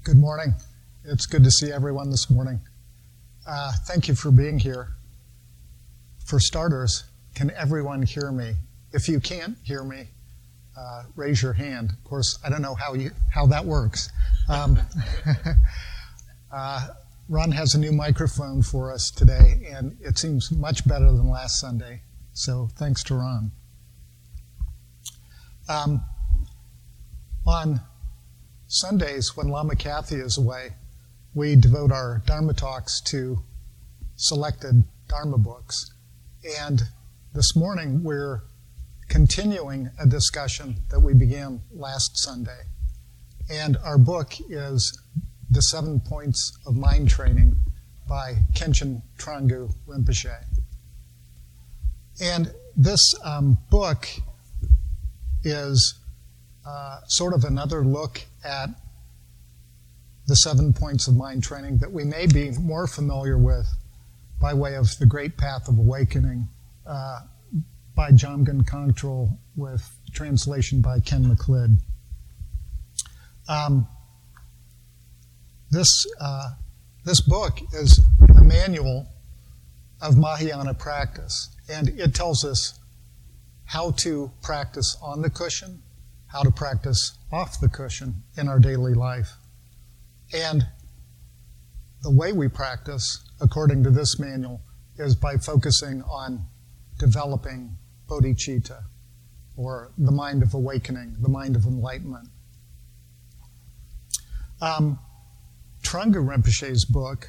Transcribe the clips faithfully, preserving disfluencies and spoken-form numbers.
Good morning. It's good to see everyone this morning. Uh, thank you for being here. For starters, can everyone hear me? If you can't hear me, uh, raise your hand. Of course, I don't know how you how that works. Um, uh, Ron has a new microphone for us today, and it seems much better than last Sunday. So thanks to Ron. Um, on Sundays, when Lama Kathy is away, we devote our Dharma talks to selected Dharma books. And this morning, we're continuing a discussion that we began last Sunday. And our book is The Seven Points of Mind Training by Khenchen Tranggu Rinpoche. And this um, book is uh, sort of another look at the seven points of mind training that we may be more familiar with by way of The Great Path of Awakening uh, by Jamgon Kongtrul with translation by Ken McLeod. Um, this, uh, this book is a manual of Mahayana practice, and it tells us how to practice on the cushion, how to practice off the cushion in our daily life. And the way we practice, according to this manual, is by focusing on developing bodhicitta, or the mind of awakening, the mind of enlightenment. Um, Trungpa Rinpoche's book,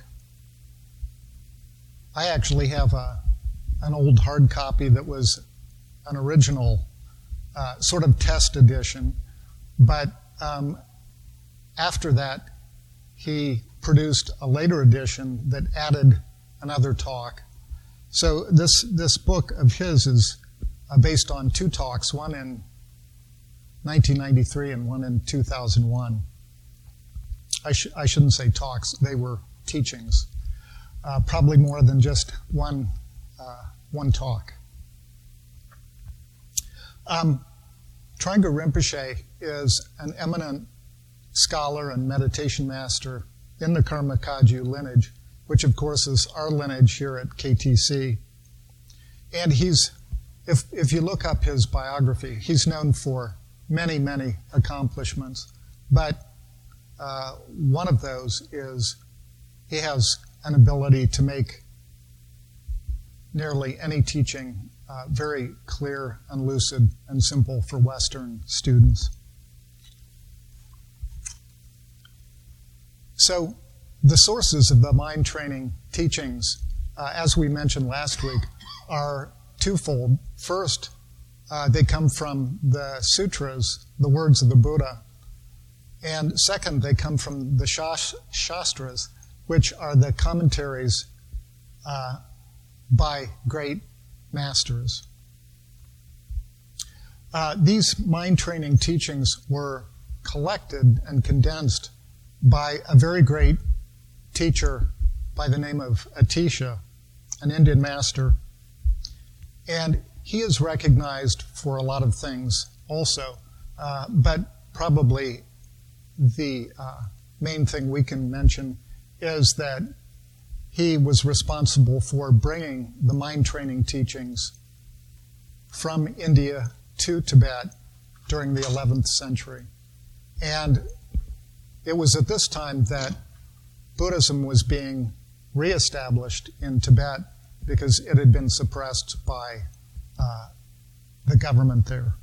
I actually have a, an old hard copy that was an original uh, sort of test edition, but um, after that, he produced a later edition that added another talk. So this this book of his is uh, based on two talks, one in nineteen ninety-three and one in two thousand one. I, sh- I shouldn't say talks, they were teachings. Uh, probably more than just one, uh, one talk. Um, Trungpa Rinpoche is an eminent scholar and meditation master in the Karma Kagyu lineage, which of course is our lineage here at K T C. And he's, if, if you look up his biography, he's known for many, many accomplishments. But uh, one of those is he has an ability to make nearly any teaching uh, very clear and lucid and simple for Western students. So the sources of the mind training teachings, uh, as we mentioned last week, are twofold. First, uh, they come from the sutras, the words of the Buddha. And second, they come from the shastras, which are the commentaries uh, by great masters. Uh, these mind training teachings were collected and condensed by a very great teacher by the name of Atisha, an Indian master. And he is recognized for a lot of things also, uh, but probably the uh, main thing we can mention is that he was responsible for bringing the mind training teachings from India to Tibet during the eleventh century. And it was at this time that Buddhism was being reestablished in Tibet because it had been suppressed by uh, the government there.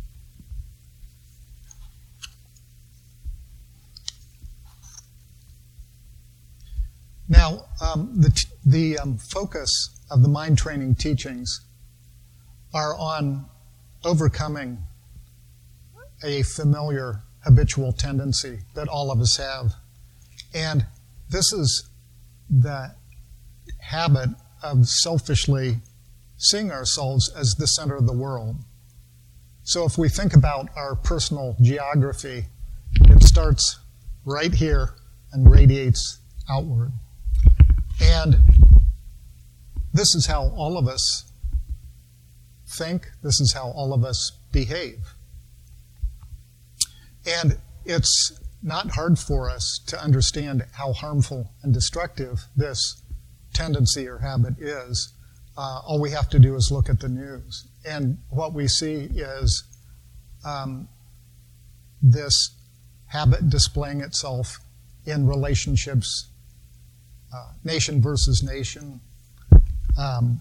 Now, um, the, t- the um, focus of the mind training teachings are on overcoming a familiar habitual tendency that all of us have. And this is the habit of selfishly seeing ourselves as the center of the world. So if we think about our personal geography, it starts right here and radiates outward. And this is how all of us think. This is how all of us behave. And it's not hard for us to understand how harmful and destructive this tendency or habit is. Uh, all we have to do is look at the news. And what we see is um, this habit displaying itself in relationships, uh, nation versus nation, um,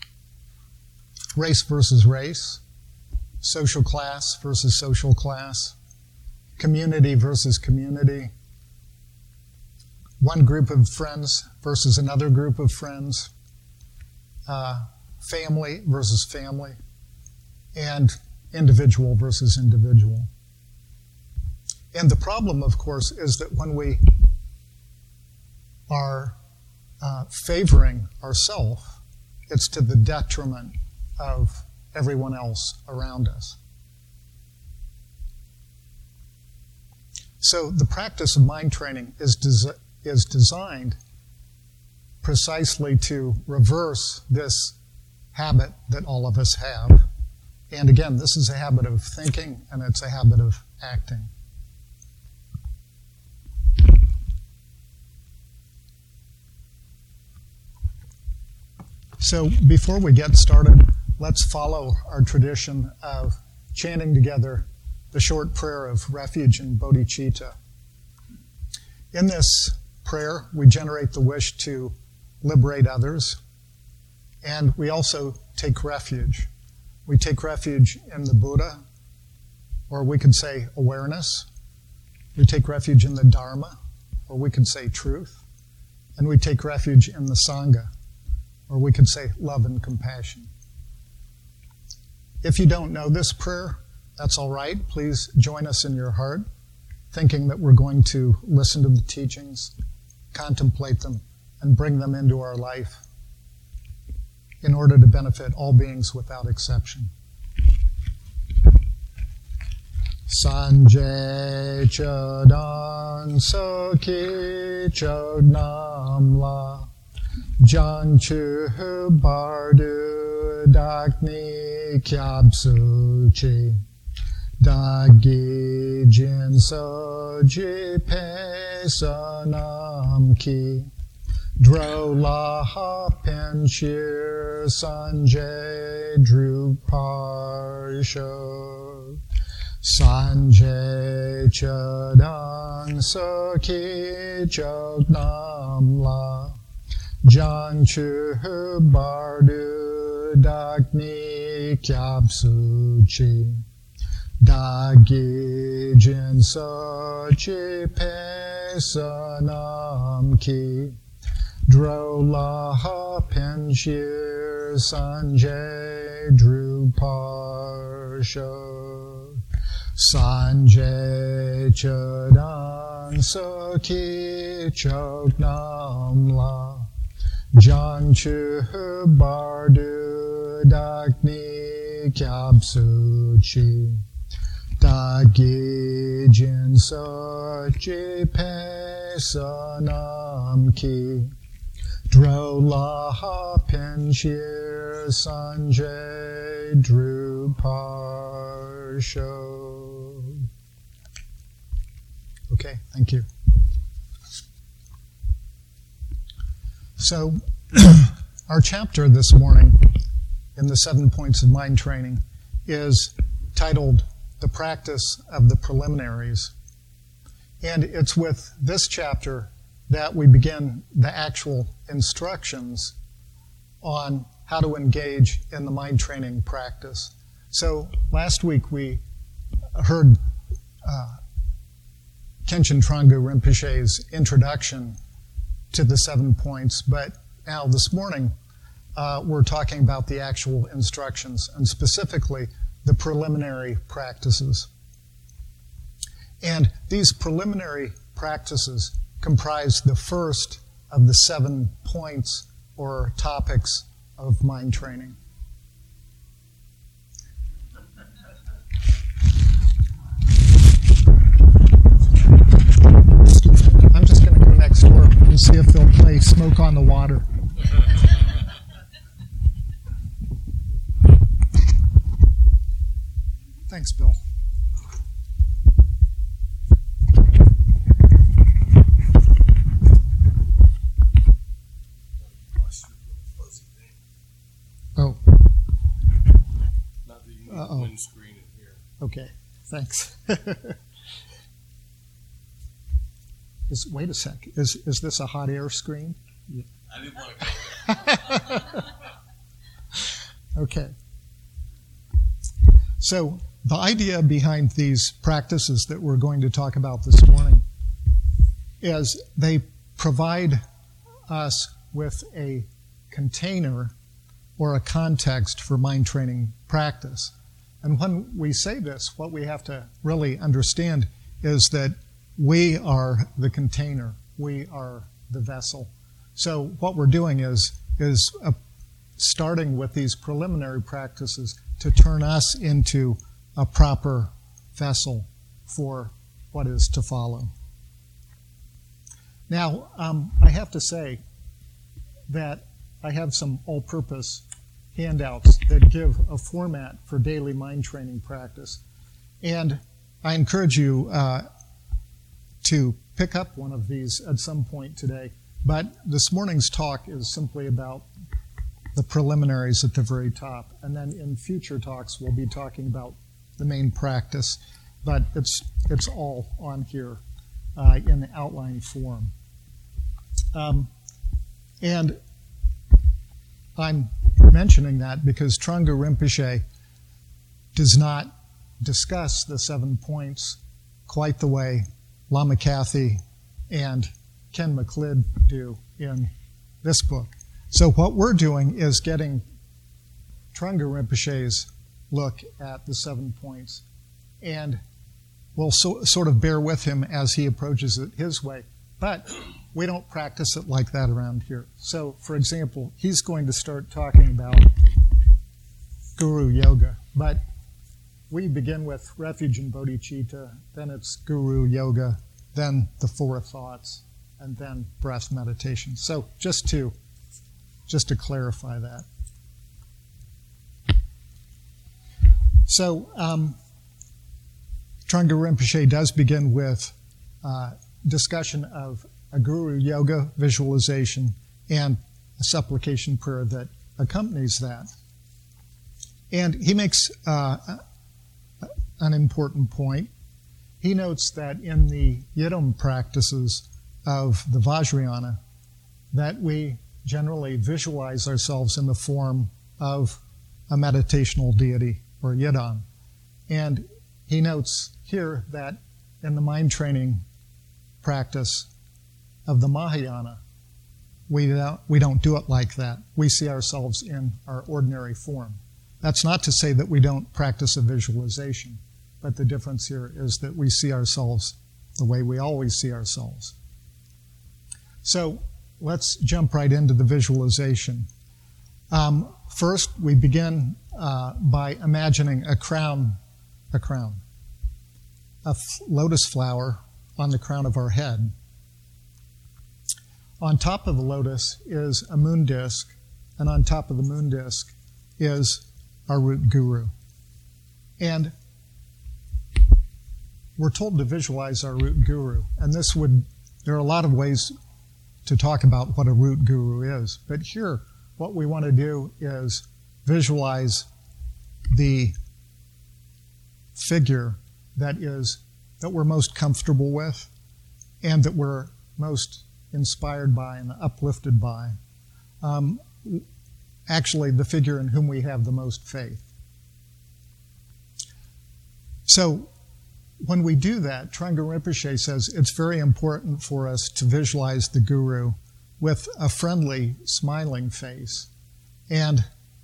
race versus race, social class versus social class, community versus community, one group of friends versus another group of friends, uh, family versus family, and individual versus individual. And the problem, of course, is that when we are uh, favoring ourselves, it's to the detriment of everyone else around us. So the practice of mind training is, des- is designed precisely to reverse this habit that all of us have. And again, this is a habit of thinking, and it's a habit of acting. So before we get started, let's follow our tradition of chanting together the short prayer of refuge and bodhicitta. In this prayer, we generate the wish to liberate others, and we also take refuge. We take refuge in the Buddha, or we could say awareness. We take refuge in the Dharma, or we could say truth. And we take refuge in the Sangha, or we could say love and compassion. If you don't know this prayer, that's all right. Please join us in your heart, thinking that we're going to listen to the teachings, contemplate them, and bring them into our life in order to benefit all beings without exception. Sanjay Chadan Saki Chodnam La Janchu Bardu Dakni Kyabsu Chi Dagi Jin Soji Pesanam Ki Dro Laha Penshir Sanjay Druparsho Sanjay Chadan Saki Chodnam La Janchu Bardu Dakni Kyabsu Chi Dagi Jin Sochi Pesanam Ki Dro Laha Penshir Sanjay Druparsho Sanjay Chadan Saki Chodnam La Janchu Bardu Dakni Kyabsu Chi Dagi Jin Sochi Pesanam Ki Dro Laha Penshir Sanjay Druparsho. Okay, thank you. So, our chapter this morning in the Seven Points of Mind Training is titled The Practice of the Preliminaries. And it's with this chapter that we begin the actual instructions on how to engage in the mind training practice. So last week we heard uh, Khenchen Trangpa Rinpoche's introduction to the seven points, but now this morning uh, we're talking about the actual instructions, and specifically the preliminary practices. And these preliminary practices comprise the first of the seven points or topics of mind training. I'm just going to go next door and see if they'll play Smoke on the Water. Thanks, Bill. Okay, thanks. is, wait a sec. Is is this a hot air screen? Yeah. I didn't want to go there. Okay. So the idea behind these practices that we're going to talk about this morning is they provide us with a container or a context for mind training practice. And when we say this, what we have to really understand is that we are the container. We are the vessel. So what we're doing is, is a, starting with these preliminary practices to turn us into a proper vessel for what is to follow. Now, um, I have to say that I have some all-purpose handouts that give a format for daily mind training practice. And I encourage you uh, to pick up one of these at some point today. But this morning's talk is simply about the preliminaries at the very top. And then in future talks, we'll be talking about the main practice. But it's, it's all on here uh, in outline form. Um, and I'm mentioning that because Trungpa Rinpoche does not discuss the seven points quite the way Lama Kathy and Ken McLeod do in this book. So what we're doing is getting Trungpa Rinpoche's look at the seven points, and we'll so, sort of bear with him as he approaches it his way. But we don't practice it like that around here. So, for example, he's going to start talking about Guru Yoga. But we begin with refuge and bodhicitta, then it's Guru Yoga, then the four thoughts, and then breath meditation. So just to, just to clarify that. So um, Trungpa Rinpoche does begin with uh, discussion of a Guru Yoga visualization and a supplication prayer that accompanies that. And he makes uh, an important point. He notes that in the Yidam practices of the Vajrayana, that we generally visualize ourselves in the form of a meditational deity or Yidam. And he notes here that in the mind training practice of the Mahayana, we don't, we don't do it like that. We see ourselves in our ordinary form. That's not to say that we don't practice a visualization, but the difference here is that we see ourselves the way we always see ourselves. So let's jump right into the visualization. Um, first, we begin uh, by imagining a crown, a crown, a f- lotus flower on the crown of our head. On top of the lotus is a moon disk, and on top of the moon disk is our root guru. And we're told to visualize our root guru, and this would, there are a lot of ways to talk about what a root guru is, but here what we want to do is visualize the figure that is that we're most comfortable with and that we're most inspired by and uplifted by. Um, actually, the figure in whom we have the most faith. So, when we do that, Trungpa Rinpoche says it's very important for us to visualize the guru with a friendly, smiling face. And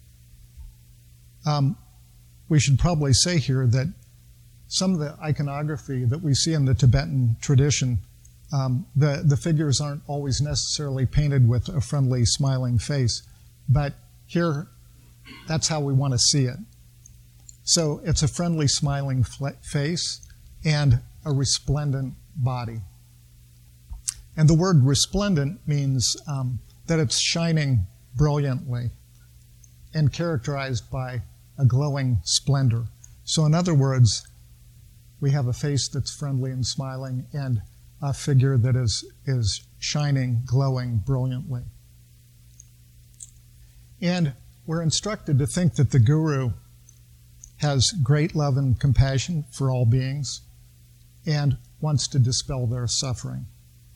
um, we should probably say here that some of the iconography that we see in the Tibetan tradition, um, the, the figures aren't always necessarily painted with a friendly, smiling face. But here, that's how we want to see it. So it's a friendly, smiling face and a resplendent body. And the word resplendent means um, that it's shining brilliantly and characterized by a glowing splendor. So in other words, we have a face that's friendly and smiling and a figure that is, is shining, glowing brilliantly. And we're instructed to think that the guru has great love and compassion for all beings, and wants to dispel their suffering.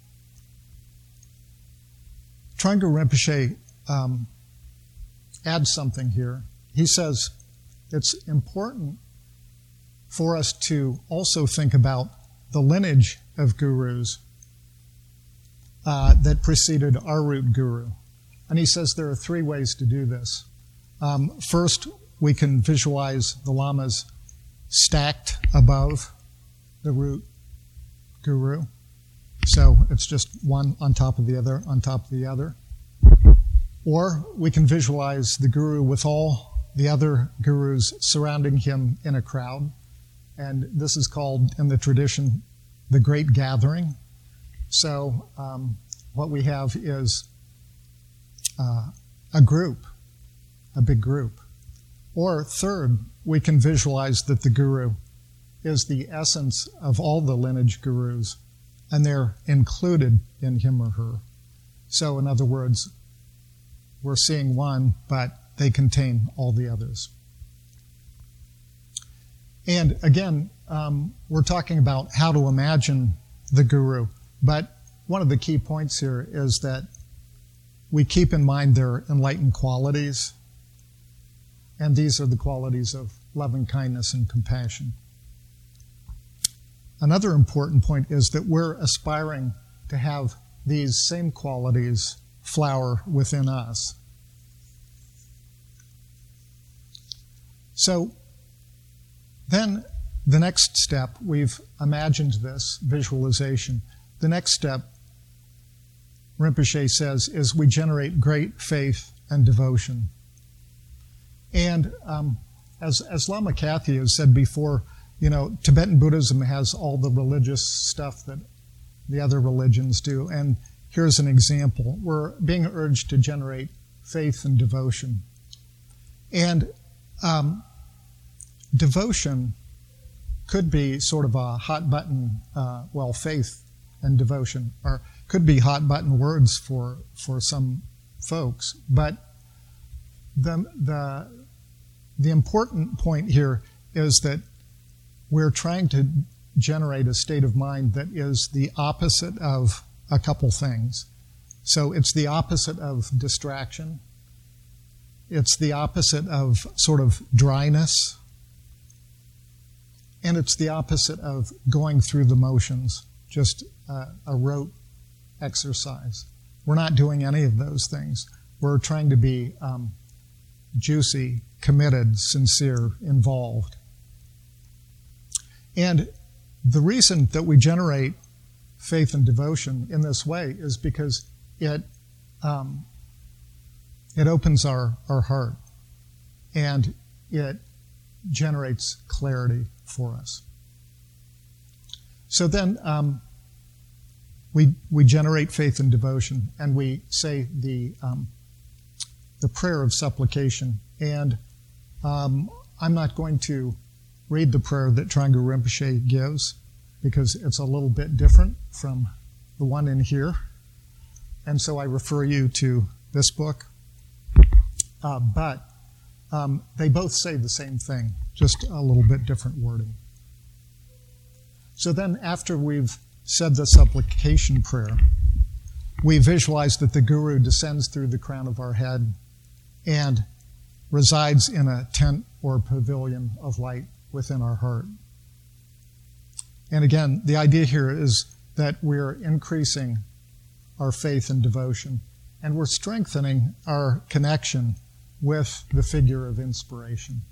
Trungpa Rinpoche um, adds something here. He says it's important for us to also think about the lineage of gurus uh, that preceded our root guru. And he says there are three ways to do this. Um, first, we can visualize the lamas stacked above the root guru. So it's just one on top of the other, on top of the other. Or we can visualize the guru with all the other gurus surrounding him in a crowd. And this is called, in the tradition, the Great Gathering. So um, what we have is uh, a group, a big group. Or third, we can visualize that the guru is the essence of all the lineage gurus, and they're included in him or her. So in other words, we're seeing one, but they contain all the others. And again, um, we're talking about how to imagine the guru, but one of the key points here is that we keep in mind their enlightened qualities, and these are the qualities of loving kindness and compassion. Another important point is that we're aspiring to have these same qualities flower within us. So then the next step, we've imagined this visualization. The next step, Rinpoche says, is we generate great faith and devotion. And um, as, as Lama Kathy has said before, you know, Tibetan Buddhism has all the religious stuff that the other religions do. And here's an example. We're being urged to generate faith and devotion. And um, devotion could be sort of a hot button, uh, well, faith and devotion are could be hot button words for, for some folks. But the, the, the important point here is that we're trying to generate a state of mind that is the opposite of a couple things. So it's the opposite of distraction. It's the opposite of sort of dryness. And it's the opposite of going through the motions, just uh, a rote exercise. We're not doing any of those things. We're trying to be um, juicy, committed, sincere, involved. And the reason that we generate faith and devotion in this way is because it um, it opens our, our heart and it generates clarity for us. So then um, we we generate faith and devotion, and we say the um, the prayer of supplication. And um, I'm not going to read the prayer that Trungpa Rinpoche gives because it's a little bit different from the one in here. And so I refer you to this book. Uh, but um, they both say the same thing, just a little bit different wording. So then after we've said the supplication prayer, we visualize that the Guru descends through the crown of our head and resides in a tent or pavilion of light within our heart. And again, the idea here is that we're increasing our faith and devotion, and we're strengthening our connection with the figure of inspiration.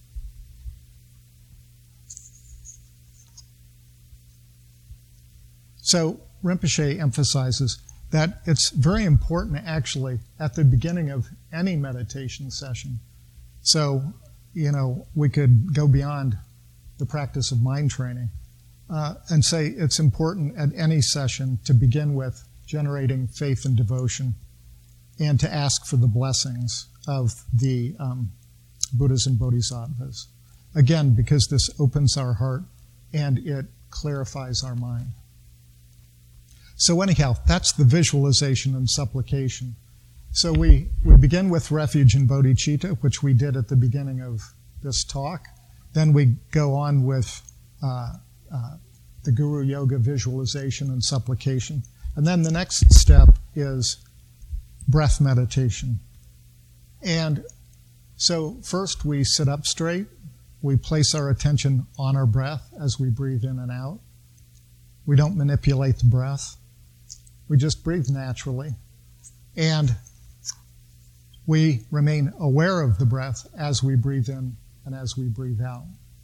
So Rinpoche emphasizes that it's very important actually at the beginning of any meditation session. So, you know, we could go beyond the practice of mind training uh, and say it's important at any session to begin with generating faith and devotion and to ask for the blessings of the um, Buddhas and Bodhisattvas. Again, because this opens our heart and it clarifies our mind. So anyhow, that's the visualization and supplication. So we, we begin with refuge in bodhicitta, which we did at the beginning of this talk. then we go on with uh, uh, the Guru Yoga visualization and supplication. And then the next step is breath meditation. And so first we sit up straight. We place our attention on our breath as we breathe in and out. We don't manipulate the breath. We just breathe naturally. And we remain aware of the breath as we breathe in and as we breathe out.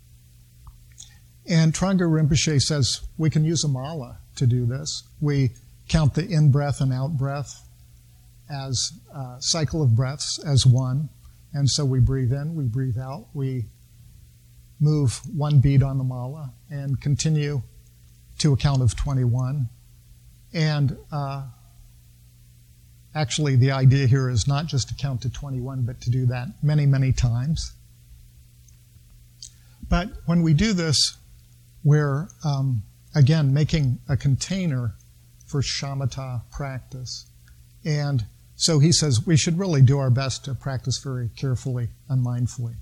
And Trungpa Rinpoche says we can use a mala to do this. We count the in-breath and out-breath as a cycle of breaths as one. And so we breathe in, we breathe out, we move one beat on the mala and continue to a count of twenty-one. And uh, actually the idea here is not just to count to twenty-one, but to do that many, many times. But when we do this, we're, um, again, making a container for shamatha practice. And so he says we should really do our best to practice very carefully and mindfully.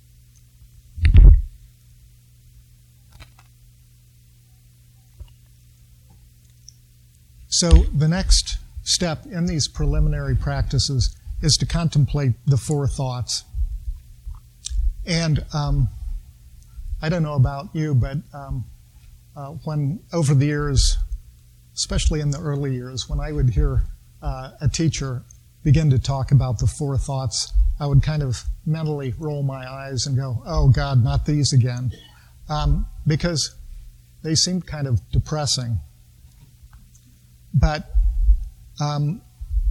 So the next step in these preliminary practices is to contemplate the four thoughts. And um, I don't know about you, but um, uh, when over the years, especially in the early years, when I would hear uh, a teacher begin to talk about the four thoughts, I would kind of mentally roll my eyes and go, oh God, not these again, um, because they seemed kind of depressing. But um,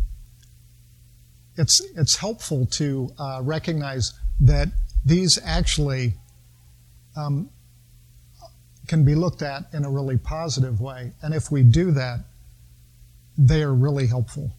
it's it's helpful to uh, recognize that these actually um, can be looked at in a really positive way. And if we do that, they are really helpful.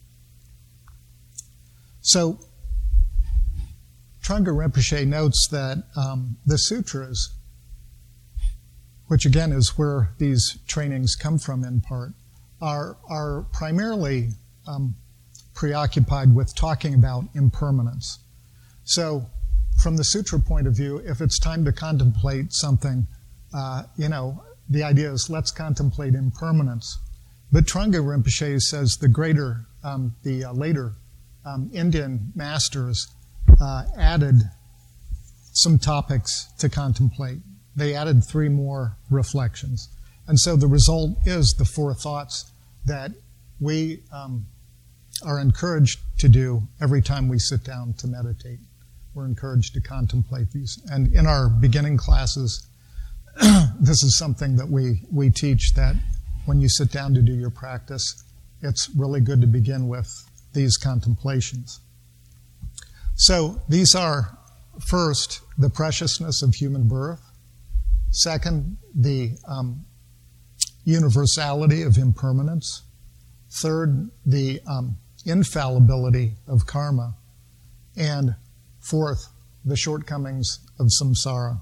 So Trungpa Rinpoche notes that um, the sutras, which again is where these trainings come from in part, are, are primarily um, preoccupied with talking about impermanence. So from the sutra point of view, if it's time to contemplate something, uh, you know, the idea is let's contemplate impermanence. But Trungpa Rinpoche says the greater, um, the uh, later um, Indian masters uh, added some topics to contemplate. They added three more reflections. And so the result is the four thoughts that we um, are encouraged to do every time we sit down to meditate. We're encouraged to contemplate these. And in our beginning classes, this is something that we, we teach, that when you sit down to do your practice, it's really good to begin with these contemplations. So these are, first, the preciousness of human birth. Second, the um, universality of impermanence. Third, the um, infallibility of karma. And fourth, the shortcomings of samsara.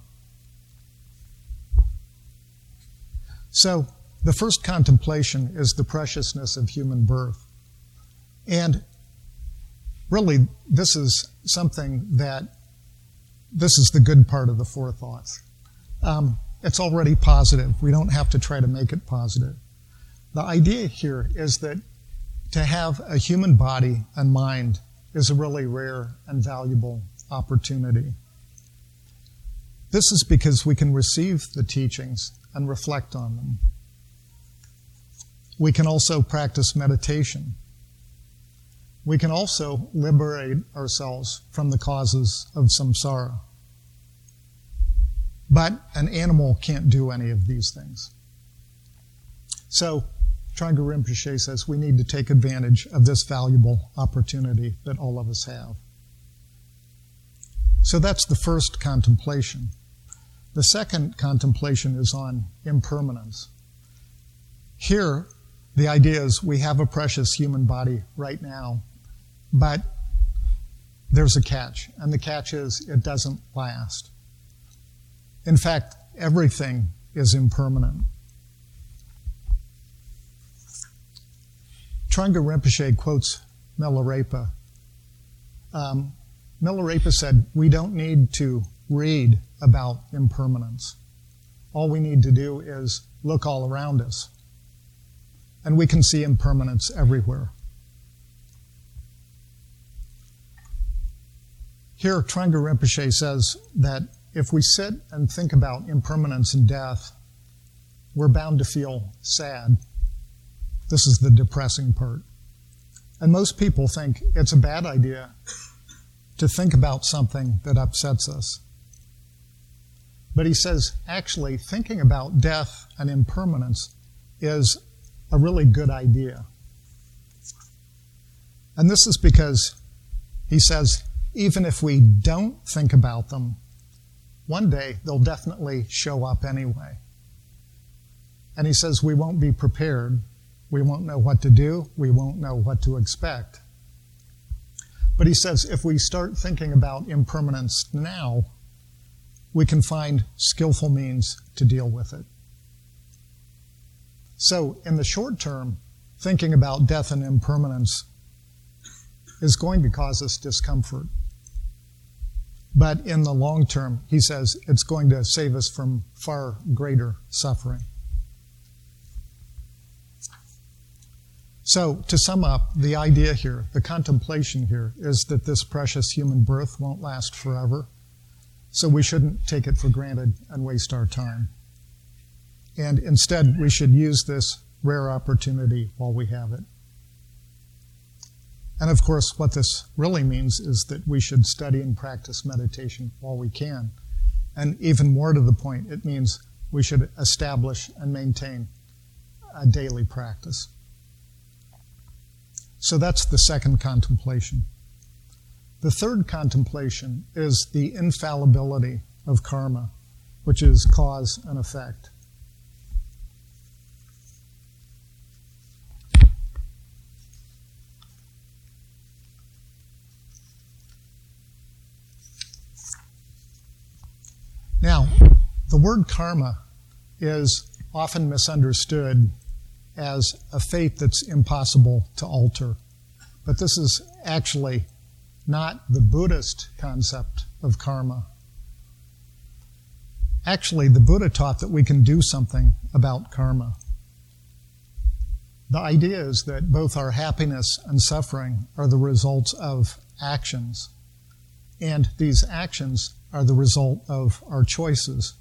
So the first contemplation is the preciousness of human birth. And really, this is something that, this is the good part of the four thoughts. Um, it's already positive. We don't have to try to make it positive. The idea here is that to have a human body and mind is a really rare and valuable opportunity. This is because we can receive the teachings and reflect on them. We can also practice meditation. We can also liberate ourselves from the causes of samsara. But an animal can't do any of these things. So, Trungpa Rinpoche says we need to take advantage of this valuable opportunity that all of us have. So that's the first contemplation. The second contemplation is on impermanence. Here, the idea is we have a precious human body right now, but there's a catch, and the catch is it doesn't last. In fact, everything is impermanent. Trungpa Rinpoche quotes Milarepa. Um, Milarepa said, we don't need to read about impermanence. All we need to do is look all around us, and we can see impermanence everywhere. Here, Trungpa Rinpoche says that if we sit and think about impermanence and death, we're bound to feel sad. This is the depressing part. And most people think it's a bad idea to think about something that upsets us. But he says, actually, thinking about death and impermanence is a really good idea. And this is because, he says, even if we don't think about them, one day they'll definitely show up anyway. And he says we won't be prepared. We won't know what to do. We won't know what to expect. But he says if we start thinking about impermanence now, we can find skillful means to deal with it. So in the short term, thinking about death and impermanence is going to cause us discomfort. But in the long term, he says it's going to save us from far greater suffering. So, to sum up, the idea here, the contemplation here, is that this precious human birth won't last forever. So we shouldn't take it for granted and waste our time. And instead, we should use this rare opportunity while we have it. And of course, what this really means is that we should study and practice meditation while we can. And even more to the point, it means we should establish and maintain a daily practice. So that's the second contemplation. The third contemplation is the infallibility of karma, which is cause and effect. Now, the word karma is often misunderstood as a fate that's impossible to alter. But this is actually not the Buddhist concept of karma. Actually, the Buddha taught that we can do something about karma. The idea is that both our happiness and suffering are the results of actions, and these actions are the result of our choices.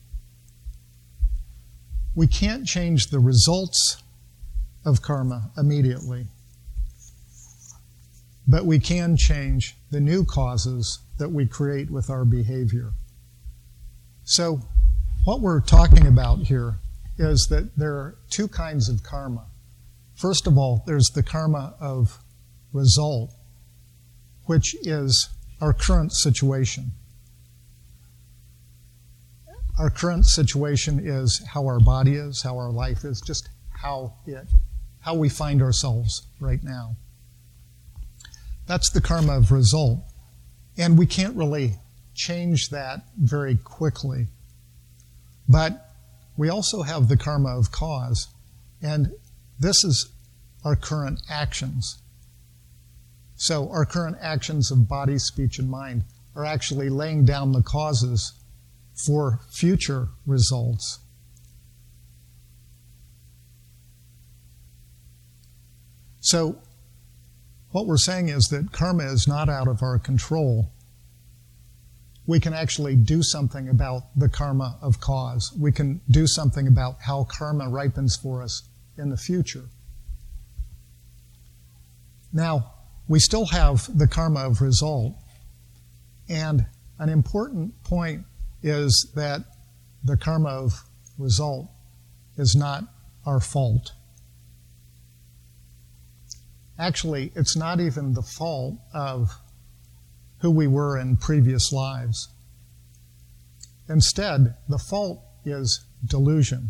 We can't change the results of karma immediately, but we can change the new causes that we create with our behavior. So, what we're talking about here is that there are two kinds of karma. First of all, there's the karma of result, which is our current situation. Our current situation is how our body is, how our life is, just how it, how we find ourselves right now. That's the karma of result. And we can't really change that very quickly. But we also have the karma of cause. And this is our current actions. So our current actions of body, speech, and mind are actually laying down the causes for future results. So what we're saying is that karma is not out of our control. We can actually do something about the karma of cause. We can do something about how karma ripens for us in the future. Now, we still have the karma of result. And an important point is that the karma of result is not our fault. Actually, it's not even the fault of who we were in previous lives. Instead, the fault is delusion.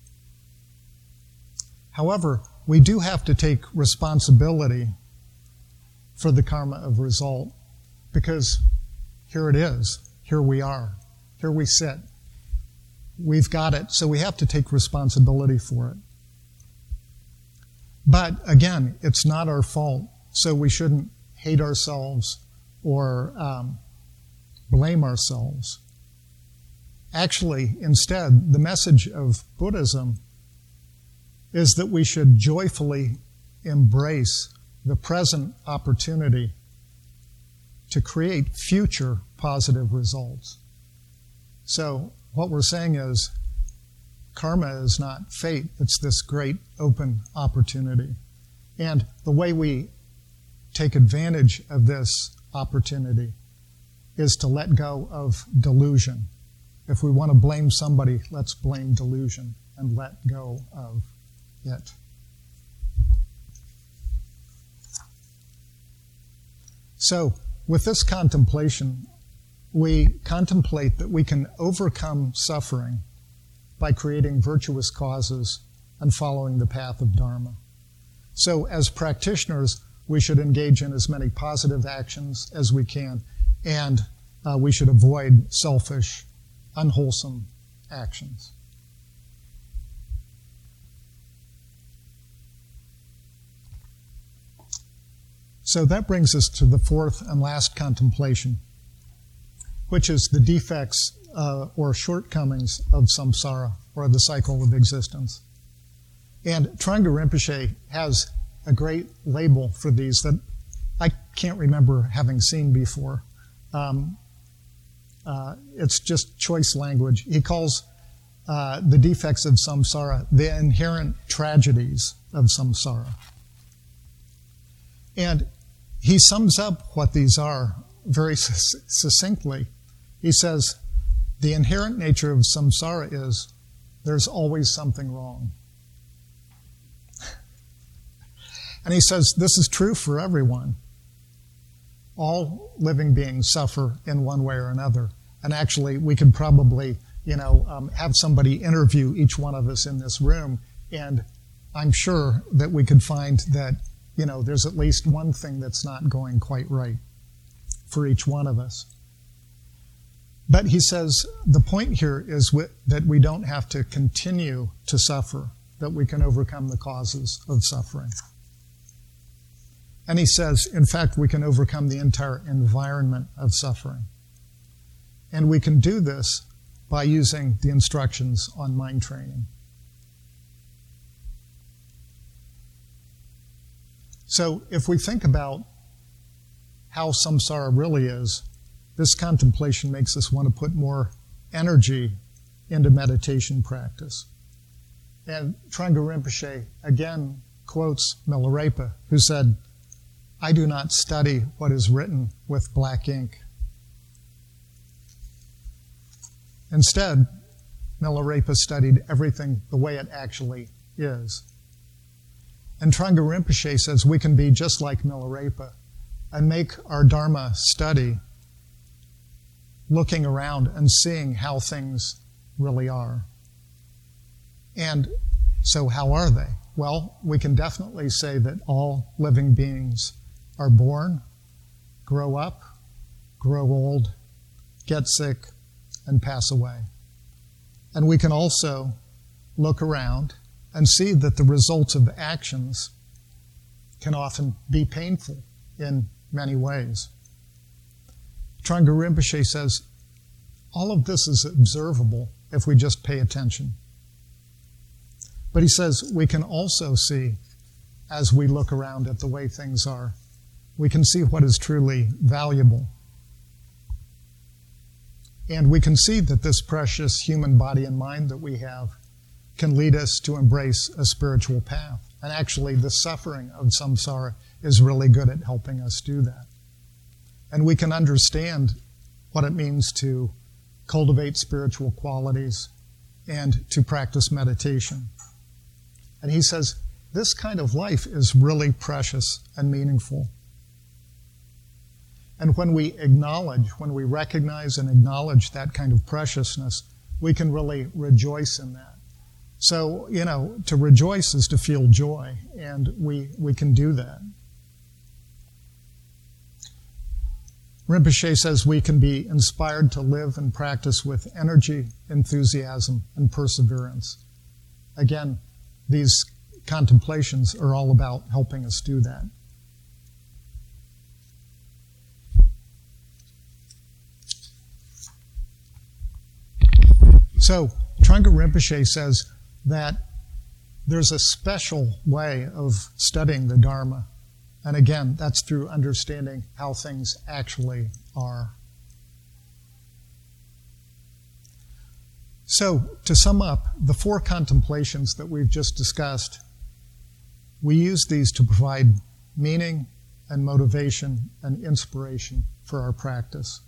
However, we do have to take responsibility for the karma of result, because here it is. Here we are. Here we sit. We've got it, so we have to take responsibility for it. But again, it's not our fault, so we shouldn't hate ourselves or um, blame ourselves. Actually, instead, the message of Buddhism is that we should joyfully embrace the present opportunity to create future positive results. So what we're saying is karma is not fate, it's this great open opportunity. And the way we take advantage of this opportunity is to let go of delusion. If we want to blame somebody, let's blame delusion and let go of it. So, with this contemplation, we contemplate that we can overcome suffering by creating virtuous causes and following the path of Dharma. So, as practitioners, we should engage in as many positive actions as we can, and uh, we should avoid selfish, unwholesome actions. So that brings us to the fourth and last contemplation, which is the defects uh, or shortcomings of samsara, or the cycle of existence. And Trungpa Rinpoche has a great label for these that I can't remember having seen before. Um, uh, it's just choice language. He calls uh, the defects of samsara the inherent tragedies of samsara. And he sums up what these are very succinctly. He says, the inherent nature of samsara is there's always something wrong. And he says this is true for everyone. All living beings suffer in one way or another. And actually, we could probably, you know, um, have somebody interview each one of us in this room, and I'm sure that we could find that, you know, there's at least one thing that's not going quite right for each one of us. But he says the point here is that we don't have to continue to suffer, that we can overcome the causes of suffering. And he says, in fact, we can overcome the entire environment of suffering. And we can do this by using the instructions on mind training. So if we think about how samsara really is, this contemplation makes us want to put more energy into meditation practice. And Trungpa Rinpoche again quotes Milarepa, who said, I do not study what is written with black ink. Instead, Milarepa studied everything the way it actually is. And Trungpa Rinpoche says we can be just like Milarepa and make our Dharma study looking around and seeing how things really are. And so how are they? Well, we can definitely say that all living beings are born, grow up, grow old, get sick, and pass away. And we can also look around and see that the results of actions can often be painful in many ways. Trungpa Rinpoche says all of this is observable if we just pay attention. But he says we can also see, as we look around at the way things are, we can see what is truly valuable. And we can see that this precious human body and mind that we have can lead us to embrace a spiritual path. And actually, the suffering of samsara is really good at helping us do that. And we can understand what it means to cultivate spiritual qualities and to practice meditation. And he says, this kind of life is really precious and meaningful. And when we acknowledge, when we recognize and acknowledge that kind of preciousness, we can really rejoice in that. So, you know, to rejoice is to feel joy, and we, we can do that. Rinpoche says we can be inspired to live and practice with energy, enthusiasm, and perseverance. Again, these contemplations are all about helping us do that. So Trungpa Rinpoche says that there's a special way of studying the Dharma. And again, that's through understanding how things actually are. So, to sum up, the four contemplations that we've just discussed, we use these to provide meaning and motivation and inspiration for our practice.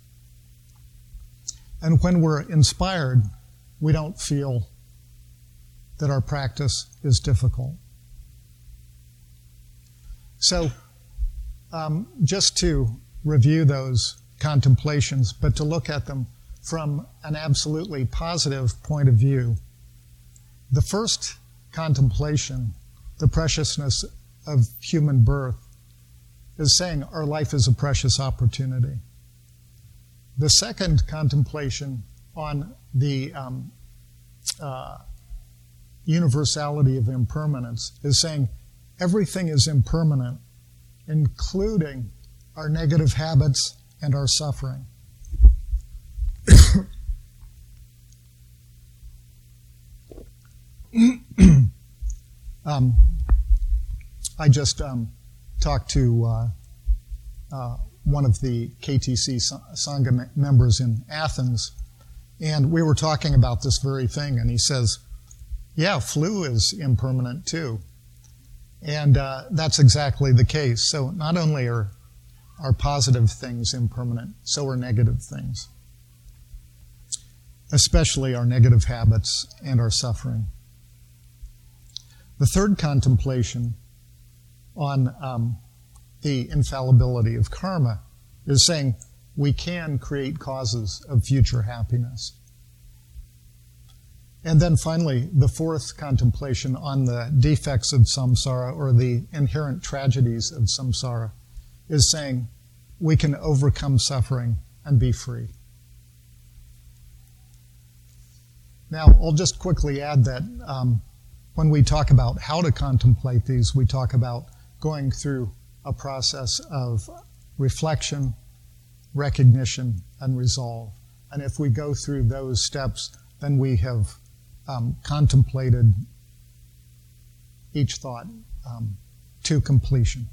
And when we're inspired, we don't feel that our practice is difficult. So, um, just to review those contemplations, but to look at them from an absolutely positive point of view. The first contemplation, the preciousness of human birth, is saying our life is a precious opportunity. The second contemplation on the um, uh, universality of impermanence is saying everything is impermanent, including our negative habits and our suffering. um, I just um, talked to uh, uh, one of the K T C Sangha members in Athens, and we were talking about this very thing, and he says, yeah, flu is impermanent too. And uh, that's exactly the case. So not only are, are positive things impermanent, so are negative things, especially our negative habits and our suffering. The third contemplation on um, the infallibility of karma is saying we can create causes of future happiness. And then finally, the fourth contemplation on the defects of samsara, or the inherent tragedies of samsara, is saying we can overcome suffering and be free. Now, I'll just quickly add that um, when we talk about how to contemplate these, we talk about going through a process of reflection, recognition, and resolve. And if we go through those steps, then we have um, contemplated each thought um, to completion.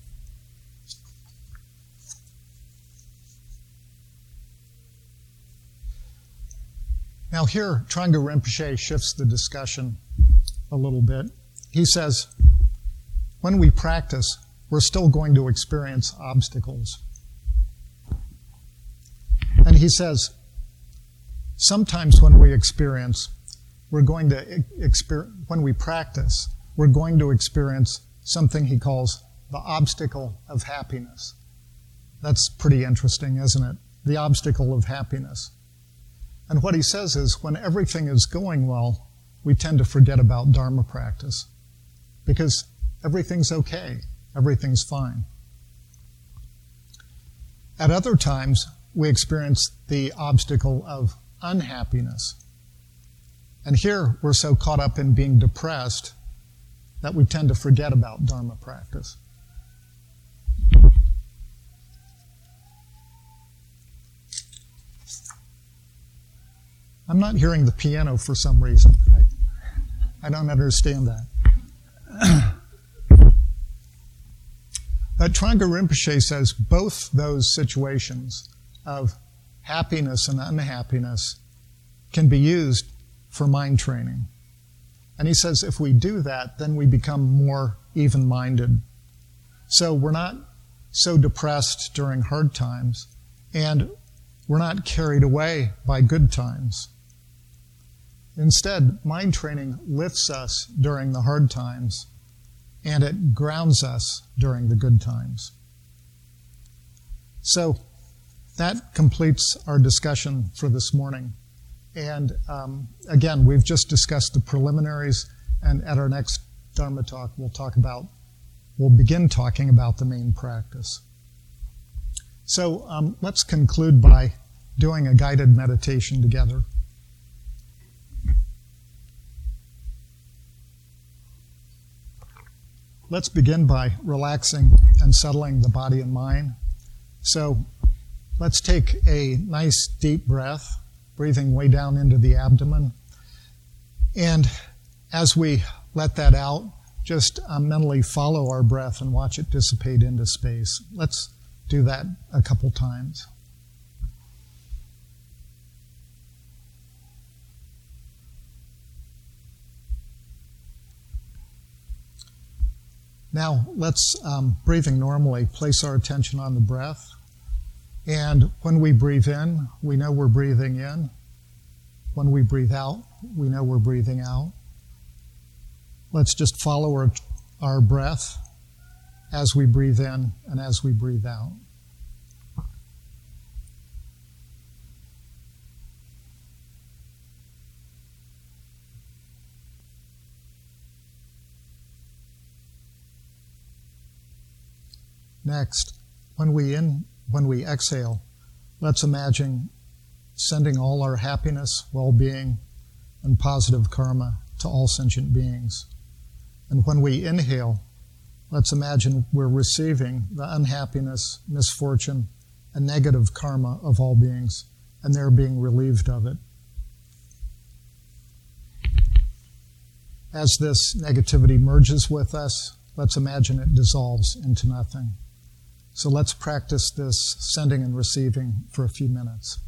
Now here, Trungpa Rinpoche shifts the discussion a little bit. He says, when we practice, we're still going to experience obstacles. And he says, sometimes when we experience, we're going to experience, when we practice, we're going to experience something he calls the obstacle of happiness. That's pretty interesting, isn't it? The obstacle of happiness. And what he says is, when everything is going well, we tend to forget about Dharma practice because everything's okay, everything's fine. At other times, we experience the obstacle of unhappiness. And here, we're so caught up in being depressed that we tend to forget about Dharma practice. I'm not hearing the piano for some reason. I, I don't understand that. But Trungpa Rinpoche says both those situations of happiness and unhappiness can be used for mind training. And he says if we do that, then we become more even-minded. So we're not so depressed during hard times, and we're not carried away by good times. Instead, mind training lifts us during the hard times, and it grounds us during the good times. So that completes our discussion for this morning. And um, again, we've just discussed the preliminaries, and at our next Dharma talk, we'll talk about, we'll begin talking about the main practice. So um, let's conclude by doing a guided meditation together. Let's begin by relaxing and settling the body and mind. So let's take a nice deep breath, breathing way down into the abdomen. And as we let that out, just uh, mentally follow our breath and watch it dissipate into space. Let's do that a couple times. Now, let's, um, breathing normally, place our attention on the breath. And when we breathe in, we know we're breathing in. When we breathe out, we know we're breathing out. Let's just follow our, our breath as we breathe in and as we breathe out. Next, when we in, when we exhale, let's imagine sending all our happiness, well-being, and positive karma to all sentient beings. And when we inhale, let's imagine we're receiving the unhappiness, misfortune, and negative karma of all beings, and they're being relieved of it. As this negativity merges with us, let's imagine it dissolves into nothing. So let's practice this sending and receiving for a few minutes.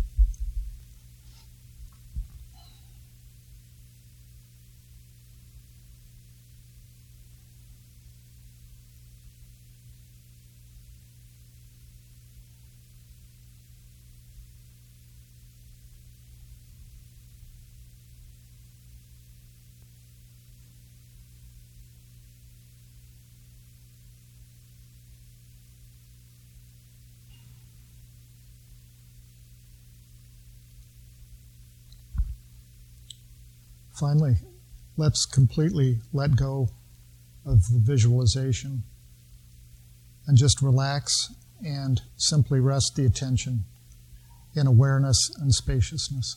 Finally, let's completely let go of the visualization and just relax and simply rest the attention in awareness and spaciousness.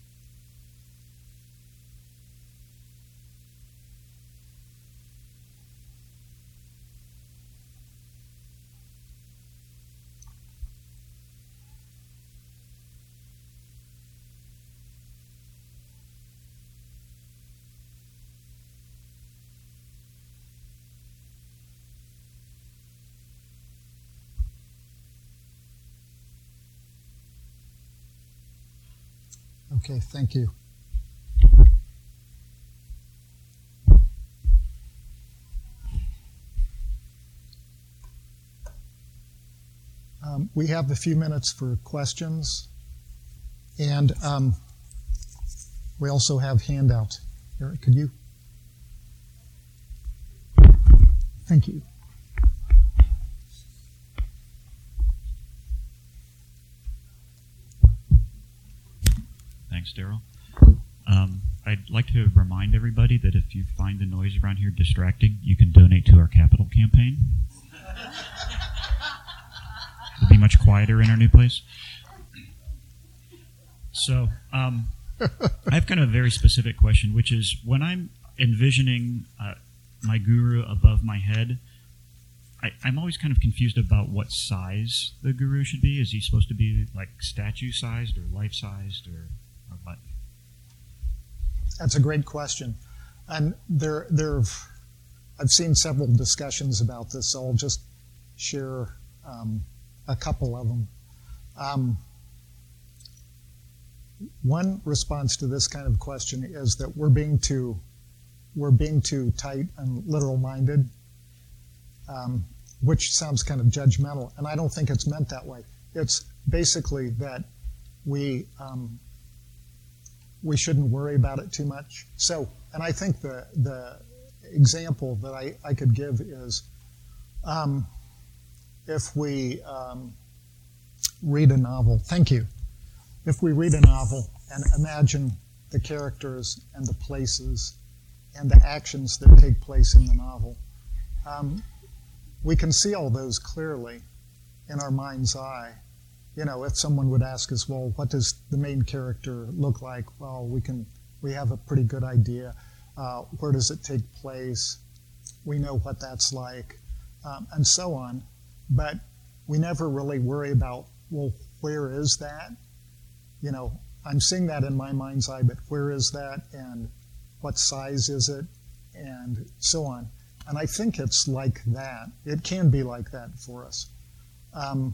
Okay, thank you. Um, we have a few minutes for questions, and um, we also have handouts. Eric, could you? Thank you. Thanks, Daryl. Um, I'd like to remind everybody that if you find the noise around here distracting, you can donate to our capital campaign. It'll be much quieter in our new place. So, um, I have kind of a very specific question, which is when I'm envisioning uh, my guru above my head, I, I'm always kind of confused about what size the guru should be. Is he supposed to be like statue-sized or life-sized or, or what? That's a great question. And there, there, I've seen several discussions about this, so I'll just share um, a couple of them. Um, one response to this kind of question is that we're being too, we're being too tight and literal-minded, um, which sounds kind of judgmental, and I don't think it's meant that way. It's basically that we um, we shouldn't worry about it too much. So, and I think the the example that I, I could give is um, if we um, read a novel. Thank you. If we read a novel and imagine the characters and the places and the actions that take place in the novel, um, we can see all those clearly in our mind's eye. You know, if someone would ask us, well, what does the main character look like? Well, we can, we have a pretty good idea. Uh, where does it take place? We know what that's like, um, and so on. But we never really worry about, well, where is that? You know, I'm seeing that in my mind's eye, but where is that? And what size is it, and so on. And I think it's like that. It can be like that for us. Um,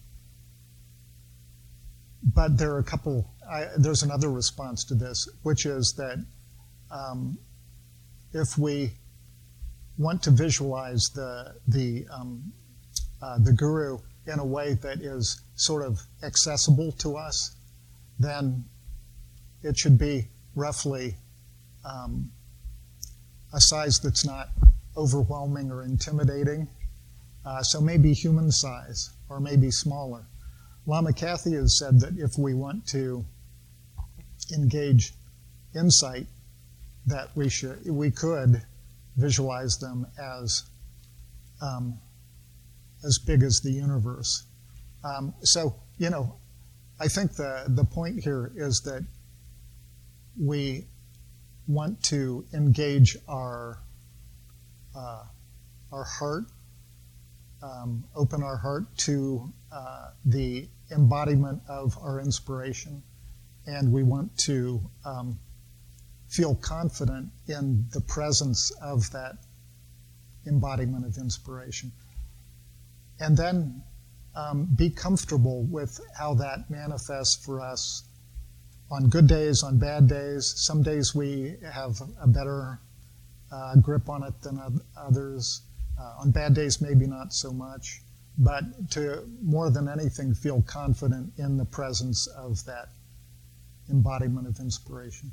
but there are a couple, I, there's another response to this, which is that um, if we want to visualize the, the, um, uh, the guru in a way that is sort of accessible to us, then it should be roughly um, a size that's not overwhelming or intimidating. Uh, so maybe human size or maybe smaller. Lama Kathy has said that if we want to engage insight, that we should we could visualize them as um, as big as the universe. Um, so you know, I think the the point here is that we want to engage our uh, our heart, um, open our heart to uh, the embodiment of our inspiration, and we want to um, feel confident in the presence of that embodiment of inspiration. And then um, be comfortable with how that manifests for us on good days, on bad days. Some days we have a better uh, grip on it than others. Uh, on bad days, maybe not so much. But to, more than anything, feel confident in the presence of that embodiment of inspiration.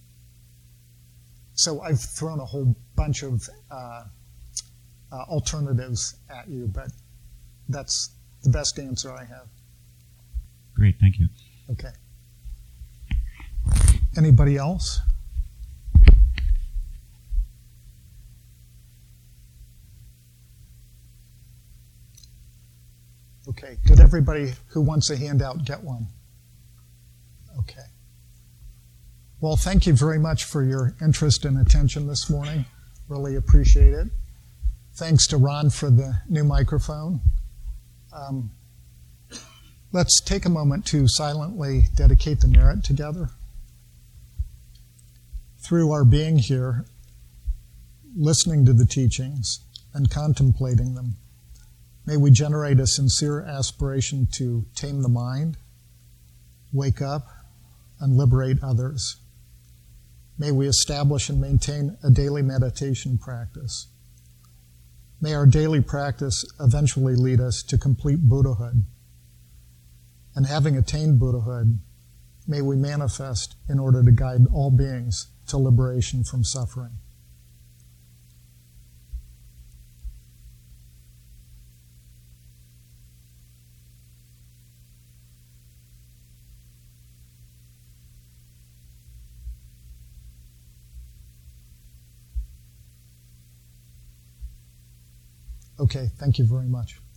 So I've thrown a whole bunch of uh, uh, alternatives at you, but that's the best answer I have. Great, thank you. Okay. Anybody else? Okay. Did everybody who wants a handout get one? Okay. Well, thank you very much for your interest and attention this morning. Really appreciate it. Thanks to Ron for the new microphone. Um, let's take a moment to silently dedicate the merit together. Through our being here, listening to the teachings and contemplating them, may we generate a sincere aspiration to tame the mind, wake up, and liberate others. May we establish and maintain a daily meditation practice. May our daily practice eventually lead us to complete Buddhahood. And having attained Buddhahood, may we manifest in order to guide all beings to liberation from suffering. Okay, thank you very much.